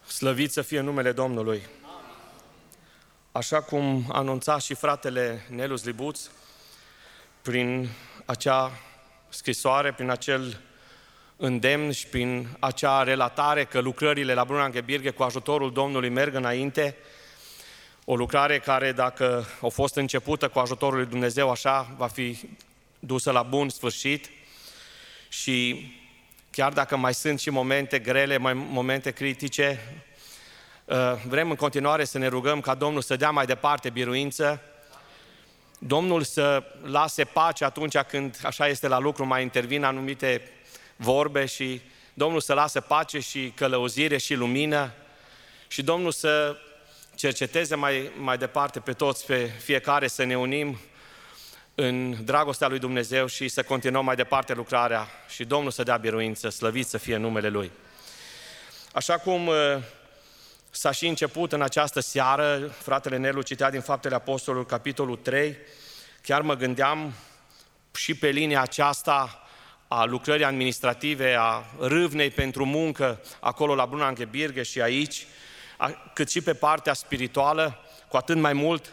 Slăvit să fie numele Domnului! Așa cum anunța și fratele Nelu Zlibuț, prin acea scrisoare, prin acel îndemn și prin acea relatare că lucrările la Brunange-Birge cu ajutorul Domnului merg înainte, o lucrare care, dacă a fost începută cu ajutorul lui Dumnezeu, așa va fi dusă la bun sfârșit. Și chiar dacă mai sunt și momente grele, momente critice, vrem în continuare să ne rugăm ca Domnul să dea mai departe biruință, Domnul să lase pace atunci când, așa este la lucru, mai intervin anumite vorbe și Domnul să lasă pace și călăuzire și lumină și Domnul să cerceteze mai departe pe toți, pe fiecare, să ne unim în dragostea lui Dumnezeu și să continuăm mai departe lucrarea și Domnul să dea biruință, slăvit să fie numele Lui. Așa cum s-a și început în această seară, fratele Nelu citea din Faptele Apostolului, capitolul 3, chiar mă gândeam și pe linia aceasta a lucrării administrative, a râvnei pentru muncă, acolo la Brunange-Birge și aici, cât și pe partea spirituală, cu atât mai mult,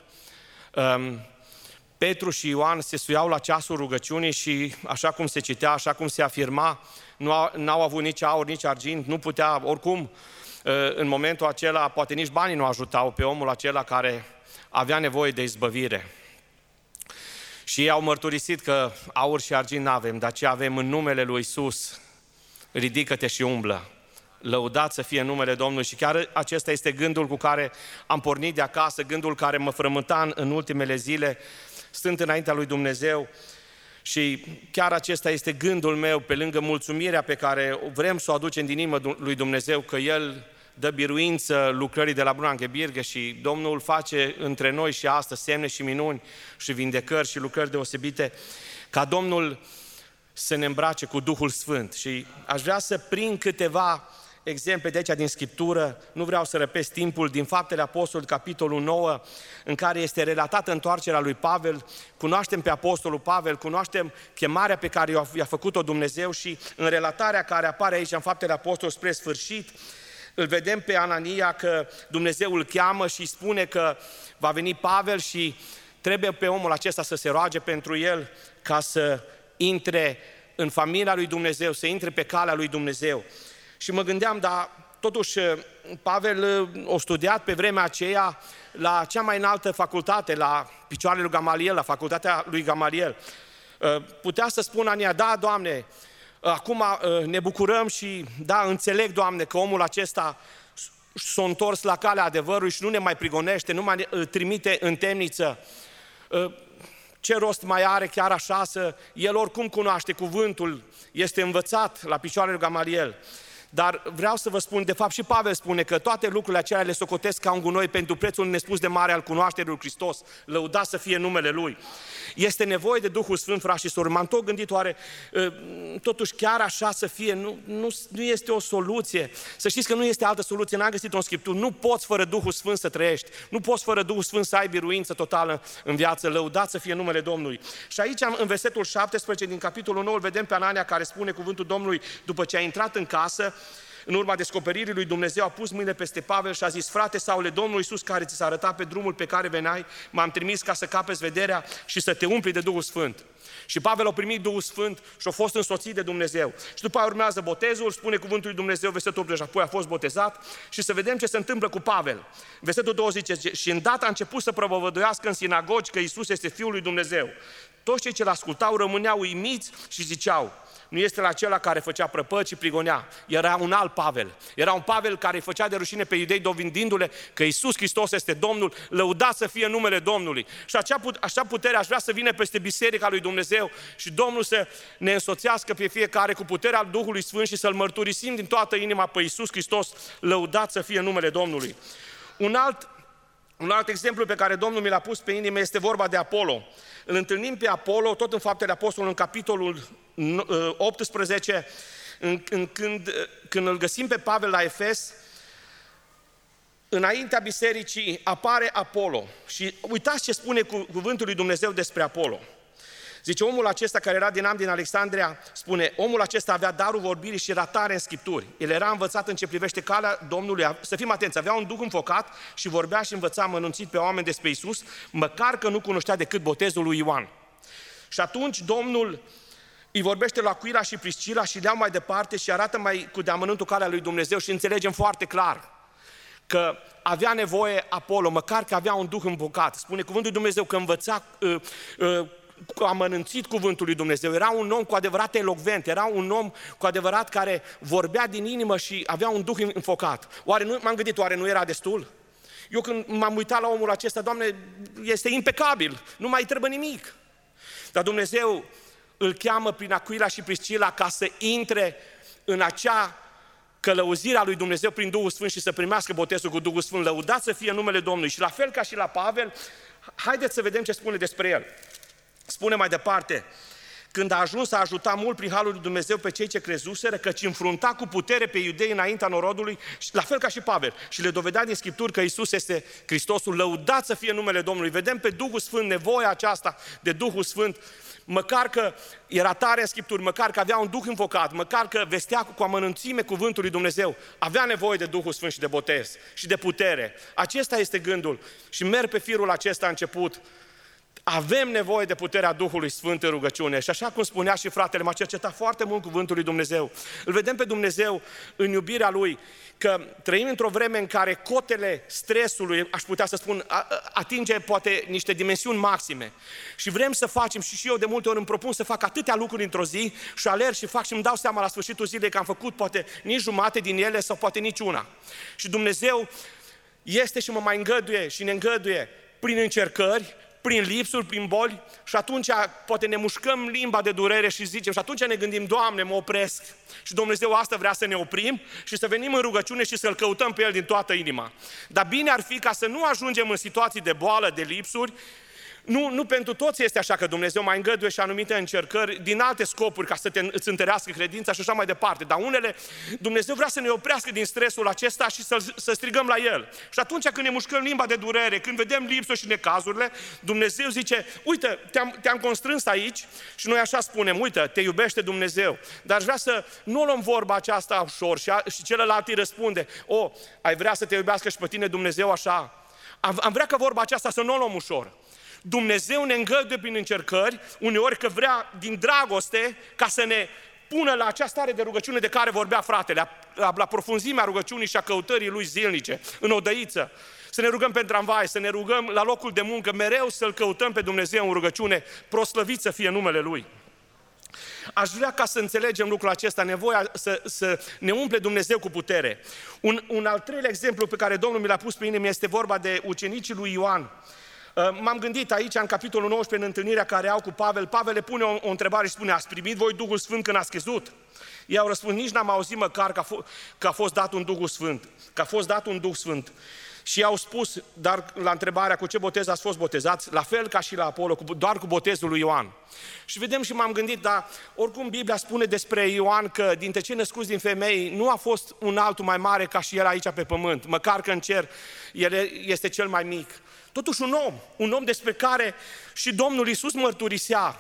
Petru și Ioan se suiau la ceasul rugăciunii și așa cum se citea, așa cum se afirma, n-au avut nici aur, nici argint, nu putea, oricum, în momentul acela, poate nici banii nu ajutau pe omul acela care avea nevoie de izbăvire. Și ei au mărturisit că aur și argint n-avem, dar ce avem în numele lui Iisus, ridică-te și umblă. Lăudat să fie numele Domnului și chiar acesta este gândul cu care am pornit de acasă, gândul care mă frământa în ultimele zile, stând înaintea lui Dumnezeu. Și chiar acesta este gândul meu, pe lângă mulțumirea pe care vrem să o aducem din inimă lui Dumnezeu, că El dă biruință lucrării de la Brunange-Birge și Domnul face între noi și astăzi semne și minuni și vindecări și lucrări deosebite, ca Domnul să ne îmbrace cu Duhul Sfânt. Și aș vrea să prind câteva exemple de aici din Scriptură, nu vreau să răpesc timpul, din Faptele Apostolului, capitolul 9, în care este relatată întoarcerea lui Pavel. Cunoaștem pe Apostolul Pavel, cunoaștem chemarea pe care i-a făcut-o Dumnezeu și în relatarea care apare aici în Faptele Apostolului spre sfârșit, îl vedem pe Anania că Dumnezeu îl cheamă și spune că va veni Pavel și trebuie pe omul acesta să se roage pentru el ca să intre în familia lui Dumnezeu, să intre pe calea lui Dumnezeu. Și mă gândeam, dar totuși Pavel a studiat pe vremea aceea la cea mai înaltă facultate, la picioarele lui Gamaliel, la facultatea lui Gamaliel. Putea să spună Anania, da, Doamne, acum ne bucurăm și da, înțeleg, Doamne, că omul acesta s-a întors la calea adevărului și nu ne mai prigonește, nu mai trimite în temniță. Ce rost mai are chiar așa el oricum cunoaște cuvântul, este învățat la picioarele lui Gamaliel. Dar vreau să vă spun, de fapt și Pavel spune că toate lucrurile acelea le socotesc ca un gunoi pentru prețul nespus de mare al cunoașterii lui Hristos. Lăudat să fie numele Lui. Este nevoie de Duhul Sfânt, frați și sori. M-am tot gândit, oare totuși chiar așa să fie? Nu este o soluție. Să știți că nu este altă soluție, n-am găsit-o în Scriptură. Nu poți fără Duhul Sfânt să trăiești. Nu poți fără Duhul Sfânt să ai biruință totală în viață. Lăudat să fie numele Domnului. Și aici, în versetul 17 din capitolul 9, îl vedem pe Anania care spune cuvântul Domnului după ce a intrat în casă. În urma descoperirii lui Dumnezeu a pus mâinile peste Pavel și a zis, frate Saule, Domnul Iisus care ți s-a arătat pe drumul pe care veneai, m-am trimis ca să capeți vederea și să te umpli de Duhul Sfânt. Și Pavel a primit Duhul Sfânt și a fost însoțit de Dumnezeu. Și după aia urmează botezul, spune cuvântul lui Dumnezeu, versetul 8, apoi a fost botezat și să vedem ce se întâmplă cu Pavel. Versetul 20 zice, și îndată a început să propovăduiască în sinagogi că Iisus este Fiul lui Dumnezeu. Toți cei ce l-ascultau rămâneau uimiți și ziceau, nu este la acela care făcea prăpăți și prigonea. Era un alt Pavel. Era un Pavel care îi făcea de rușine pe iudei, dovedindu-le că Iisus Hristos este Domnul, lăudat să fie numele Domnului. Și așa putere aș vrea să vină peste biserica lui Dumnezeu și Domnul să ne însoțească pe fiecare cu puterea Duhului Sfânt și să-L mărturisim din toată inima pe Iisus Hristos, lăudat să fie numele Domnului. Un alt exemplu pe care Domnul mi l-a pus pe inimă este vorba de Apolo. Îl întâlnim pe Apolo, tot în Faptele Apostolului, în capitolul 18, când îl găsim pe Pavel la Efes, înaintea bisericii apare Apolo. Și uitați ce spune cuvântul lui Dumnezeu despre Apolo. Zice, omul acesta care era din Neam din Alexandria, spune, omul acesta avea darul vorbirii și era tare în Scripturi. El era învățat în ce privește calea Domnului, să fim atenți, avea un duh înfocat și vorbea și învăța amănunțit pe oameni despre Iisus, măcar că nu cunoștea decât botezul lui Ioan. Și atunci Domnul îi vorbește la Aquila și Priscila și le iau mai departe și arată mai cu deamănântul calea lui Dumnezeu și înțelegem foarte clar că avea nevoie Apolo, măcar că avea un duh învocat. Spune cuvântul lui Dumnezeu că învăța amănânțit cuvântul lui Dumnezeu. Era un om cu adevărat elocvent, era un om cu adevărat care vorbea din inimă și avea un duh înfocat. M-am gândit, oare nu era destul? Eu când m-am uitat la omul acesta, Doamne, este impecabil, nu mai trebuie nimic. Dar Dumnezeu îl cheamă prin Aquila și Priscila ca să intre în acea călăuzirea lui Dumnezeu prin Duhul Sfânt și să primească botezul cu Duhul Sfânt. Lăudat să fie numele Domnului. Și la fel ca și la Pavel, haideți să vedem ce spune despre el. Spune mai departe, când a ajuns a ajuta mult prin harul lui Dumnezeu pe cei ce crezuseră, căci înfrunta cu putere pe iudei înaintea norodului, la fel ca și Pavel, și le dovedea din Scripturi că Iisus este Hristosul. Lăudat să fie numele Domnului. Vedem pe Duhul Sfânt, nevoia aceasta de Duhul Sfânt, măcar că era tare în Scripturi, măcar că avea un duh înfocat, măcar că vestea cu amănunțime cuvântul lui Dumnezeu, avea nevoie de Duhul Sfânt și de botez și de putere. Acesta este gândul și merg pe firul acesta început. Avem nevoie de puterea Duhului Sfânt în rugăciune și așa cum spunea și fratele, m-a cercetat foarte mult cuvântul lui Dumnezeu. Îl vedem pe Dumnezeu în iubirea Lui, că trăim într-o vreme în care cotele stresului, aș putea să spun, atinge poate niște dimensiuni maxime. Și vrem să facem, și eu de multe ori îmi propun să fac atâtea lucruri într-o zi și alerg și fac și îmi dau seama la sfârșitul zilei că am făcut poate nici jumate din ele sau poate nici una. Și Dumnezeu este și mă mai îngăduie și ne îngăduie prin încercări, prin lipsuri, prin boli și atunci poate ne mușcăm limba de durere și zicem și atunci ne gândim, Doamne, mă opresc. Și Dumnezeu asta vrea să ne oprim și să venim în rugăciune și să-L căutăm pe El din toată inima. Dar bine ar fi ca să nu ajungem în situații de boală, de lipsuri. Nu pentru toți este așa, că Dumnezeu mai îngăduie și anumite încercări din alte scopuri ca să îți întărească credința și așa mai departe. Dar unele, Dumnezeu vrea să ne oprească din stresul acesta și să strigăm la El. Și atunci când ne mușcăm limba de durere, când vedem lipsuri și necazurile, Dumnezeu zice, uite, te-am constrâns aici și noi așa spunem, uite, te iubește Dumnezeu. Dar aș vrea să nu luăm vorba aceasta ușor și celălalt îi răspunde, ai vrea să te iubească și pe tine Dumnezeu așa? Am vrea ca vorba aceasta să nu o luăm ușor. Dumnezeu ne îngăduie prin încercări, uneori că vrea din dragoste ca să ne pună la acea stare de rugăciune de care vorbea fratele, la profunzimea rugăciunii și a căutării lui zilnice, în odăiță. Să ne rugăm pe tramvai, să ne rugăm la locul de muncă, mereu să-L căutăm pe Dumnezeu în rugăciune, proslăvit să fie numele Lui. Aș vrea ca să înțelegem lucrul acesta, nevoia să ne umple Dumnezeu cu putere. Un al treilea exemplu pe care Domnul mi l-a pus pe inimă este vorba de ucenicii lui Ioan. M-am gândit aici, în capitolul 19, în întâlnirea care au cu Pavel, Pavel le pune o întrebare și spune, ați primit voi Duhul Sfânt când ați crezut? Ei au răspuns, nici n-am auzit măcar că a fost dat un Duh Sfânt, că a fost dat un Duh Sfânt. Și i-au spus, dar la întrebarea cu ce botez ați fost botezați, la fel ca și la Apolo, doar cu botezul lui Ioan. Și vedem și m-am gândit, dar oricum Biblia spune despre Ioan că dintre cei născuți din femei nu a fost un altul mai mare ca și el aici pe pământ, măcar că în cer el este cel mai mic. Totuși un om despre care și Domnul Iisus mărturisea,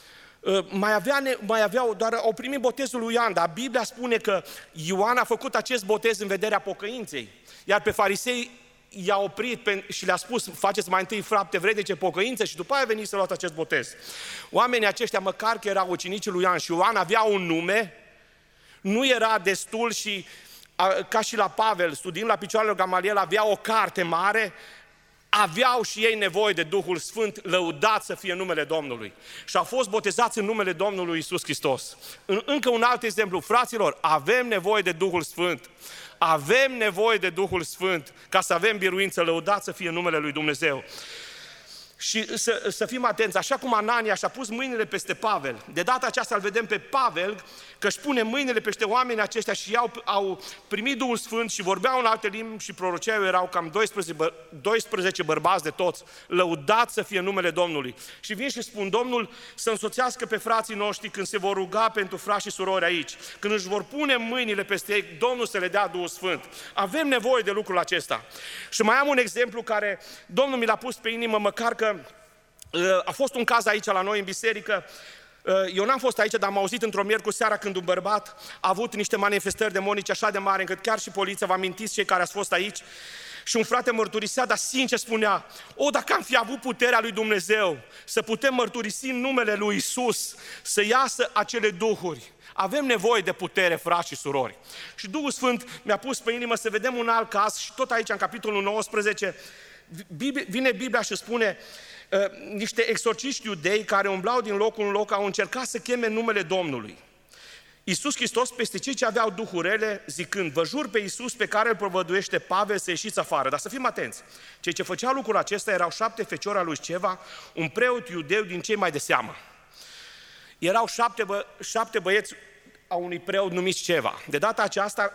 doar au primit botezul lui Ioan, dar Biblia spune că Ioan a făcut acest botez în vederea pocăinței, iar pe farisei i-a oprit și le-a spus, faceți mai întâi fapte vrednice, pocăință și după aia veniți să luați acest botez. Oamenii aceștia, măcar că erau ucenicii lui Ioan și Ioan avea un nume, nu era destul și ca și la Pavel, studiind la picioarele lui Gamaliel, avea o carte mare, aveau și ei nevoie de Duhul Sfânt, lăudat să fie numele Domnului. Și au fost botezați în numele Domnului Iisus Hristos. Încă un alt exemplu, fraților, avem nevoie de Duhul Sfânt. Avem nevoie de Duhul Sfânt ca să avem biruință, lăudat să fie numele lui Dumnezeu. Și să fim atenți, așa cum Anania și-a pus mâinile peste Pavel, de data aceasta îl vedem pe Pavel că își pune mâinile peste oamenii aceștia și au primit Duhul Sfânt și vorbeau în alte limbi și proroceau, erau cam 12 bărbați de toți, lăudat să fie numele Domnului. Și vin și spun, Domnul să însoțească pe frații noștri când se vor ruga pentru frați și surori aici, când își vor pune mâinile peste ei, Domnul să le dea Duhul Sfânt. Avem nevoie de lucrul acesta. Și mai am un exemplu care Domnul mi l-a pus pe inimă, măcar că A fost un caz aici la noi în biserică. Eu n-am fost aici, dar am auzit într-o miercuri seara când un bărbat a avut niște manifestări demonice așa de mari, încât chiar și poliția, vă amintiți cei care ați fost aici, și un frate mărturisea, dar sincer spunea, dacă am fi avut puterea lui Dumnezeu, să putem mărturisi în numele lui Isus, să iasă acele duhuri. Avem nevoie de putere, frați și surori. Și Duhul Sfânt mi-a pus pe inimă să vedem un alt caz și tot aici în capitolul 19 vine Biblia și spune niște exorciști iudei care umblau din loc în loc au încercat să cheme numele Domnului Iisus Hristos peste cei ce aveau duhurele, zicând, vă jur pe Iisus pe care îl provăduiește Pavel să ieșiți afară. Dar să fim atenți, cei ce făceau lucrul acesta erau 7 feciori al lui Sceva, un preot iudeu din cei mai de seamă. Erau 7 băieți a unui preot numit Sceva. De data aceasta,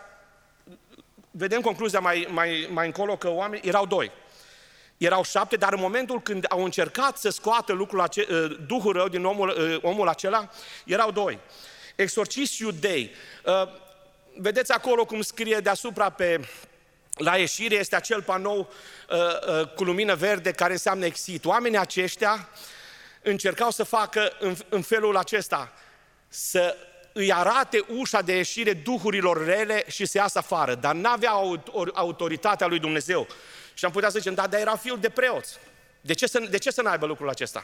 vedem concluzia mai încolo că oamenii erau 2. Erau 7, dar în momentul când au încercat să scoată duhul rău din omul acela, erau 2. Exorciști iudei. Vedeți acolo cum scrie deasupra la ieșire, este acel panou cu lumină verde care înseamnă exit. Oamenii aceștia încercau să facă în felul acesta, să îi arate ușa de ieșire duhurilor rele și să iasă afară, dar n-aveau autoritatea lui Dumnezeu. Și am putea să zicem, dar era fiul de preoți. De ce să n-aibă lucrul acesta?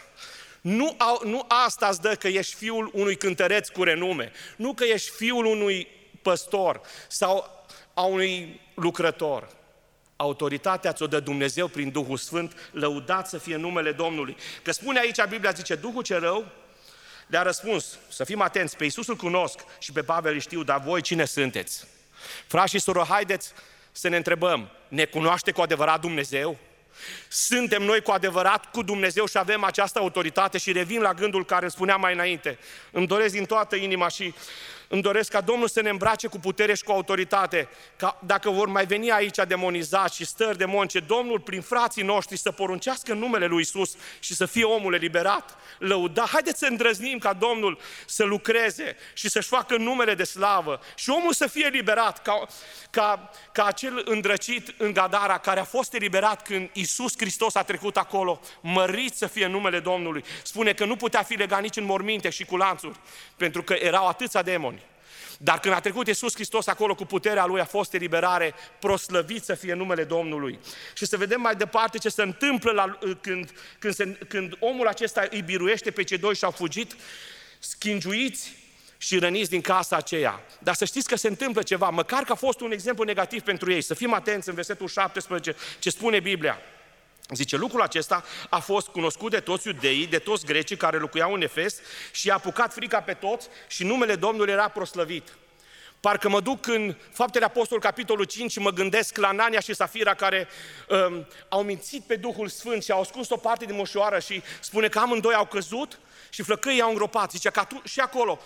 Nu asta îți dă că ești fiul unui cântăreț cu renume, nu că ești fiul unui păstor sau a unui lucrător. Autoritatea ți-o dă Dumnezeu prin Duhul Sfânt, lăudat să fie numele Domnului. Că spune aici, Biblia zice, Duhul ce rău le-a răspuns, să fim atenți, pe Iisus îl cunosc și pe Pavel îl știu, dar voi cine sunteți? Frați și surori, haideți să ne întrebăm, ne cunoaște cu adevărat Dumnezeu? Suntem noi cu adevărat cu Dumnezeu și avem această autoritate? Și revin la gândul care îl spuneam mai înainte. Îmi doresc din toată inima și îmi doresc ca Domnul să ne îmbrace cu putere și cu autoritate, ca dacă vor mai veni aici demonizați și stări demonice, Domnul prin frații noștri să poruncească în numele lui Iisus și să fie omul eliberat, lăudat. Haideți să îndrăznim ca Domnul să lucreze și să-și facă numele de slavă și omul să fie eliberat ca acel îndrăcit în Gadara care a fost eliberat când Iisus Hristos a trecut acolo, mărit să fie numele Domnului. Spune că nu putea fi legat nici în morminte și cu lanțuri, pentru că erau atâția demoni. Dar când a trecut Iisus Hristos acolo cu puterea Lui, a fost eliberare, proslăvit să fie numele Domnului. Și să vedem mai departe ce se întâmplă când omul acesta îi biruiește pe cei 2 și au fugit, schingiuiți și răniți din casa aceea. Dar să știți că se întâmplă ceva, măcar că a fost un exemplu negativ pentru ei. Să fim atenți în versetul 17 ce spune Biblia. Zice, lucrul acesta a fost cunoscut de toți iudeii, de toți grecii care locuiau în Efes și i-a apucat frica pe toți și numele Domnului era proslăvit. Parcă mă duc în Faptele Apostolului, capitolul 5 și mă gândesc la Anania și Safira care au mințit pe Duhul Sfânt și au ascuns o parte din moșoară și spune că amândoi au căzut și flăcăii i-au îngropat. Zice că și acolo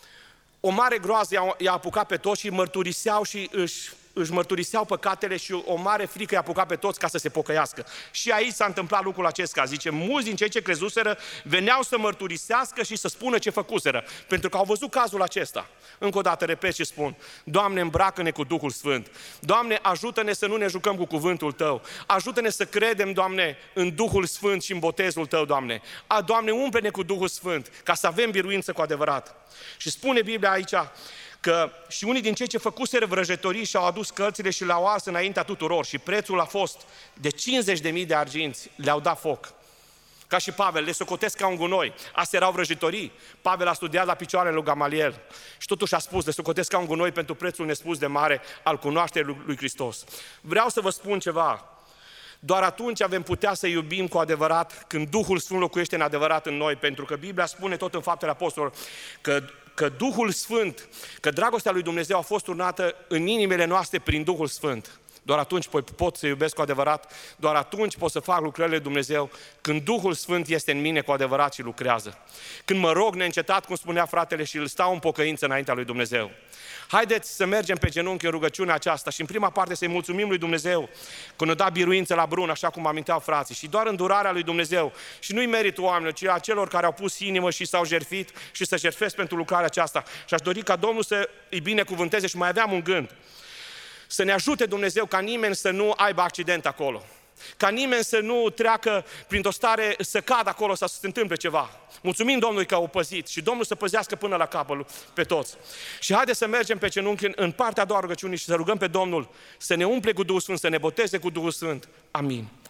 o mare groază i-a apucat pe toți și mărturiseau și își mărturiseau păcatele și o mare frică i-a apucat pe toți ca să se pocăiască. Și aici s-a întâmplat lucrul acesta. Zice, mulți din cei ce crezuseră veneau să mărturisească și să spună ce făcuseră, pentru că au văzut cazul acesta. Încă o dată repet și spun, Doamne, îmbracă-ne cu Duhul Sfânt. Doamne, ajută-ne să nu ne jucăm cu cuvântul Tău. Ajută-ne să credem, Doamne, în Duhul Sfânt și în botezul Tău, Doamne. Doamne, umple-ne cu Duhul Sfânt, ca să avem biruință cu adevărat. Și spune Biblia aici, că și unii din cei ce făcuseră vrăjitorii și-au adus cărțile și le-au ars înaintea tuturor și prețul a fost de 50.000 de arginți, le-au dat foc. Ca și Pavel, le socotesc ca un gunoi. Astea erau vrăjitorii. Pavel a studiat la picioarele lui Gamaliel și totuși a spus, le socotesc ca un gunoi pentru prețul nespus de mare al cunoașterii lui Hristos. Vreau să vă spun ceva. Doar atunci avem putea să iubim cu adevărat, când Duhul Sfânt locuiește în adevărat în noi, pentru că Biblia spune tot în Faptele Apostolilor că Duhul Sfânt, că dragostea lui Dumnezeu a fost turnată în inimile noastre prin Duhul Sfânt. Doar atunci pot să iubesc cu adevărat, doar atunci pot să fac lucrările lui Dumnezeu, când Duhul Sfânt este în mine cu adevărat și lucrează. Când mă rog neîncetat, cum spunea fratele, și îl stau în pocăință înaintea lui Dumnezeu. Haideți să mergem pe genunchi în rugăciunea aceasta și în prima parte să-i mulțumim lui Dumnezeu că ne-a dat biruință la brun, așa cum aminteau frații, și doar îndurarea lui Dumnezeu. Și nu-i meritul oamenilor, ci a celor care au pus inimă și s-au jertfit și să jertfesc pentru lucrarea aceasta. Și aș dori ca Domnul să îi binecuvânteze și mai aveam un gând. Să ne ajute Dumnezeu ca nimeni să nu aibă accident acolo. Ca nimeni să nu treacă printr-o stare să cadă acolo sau să se întâmple ceva. Mulțumim Domnului că au păzit și Domnul să păzească până la capăt pe toți. Și haideți să mergem pe genunchi în partea a doua rugăciunii și să rugăm pe Domnul să ne umple cu Duhul Sfânt, să ne boteze cu Duhul Sfânt. Amin.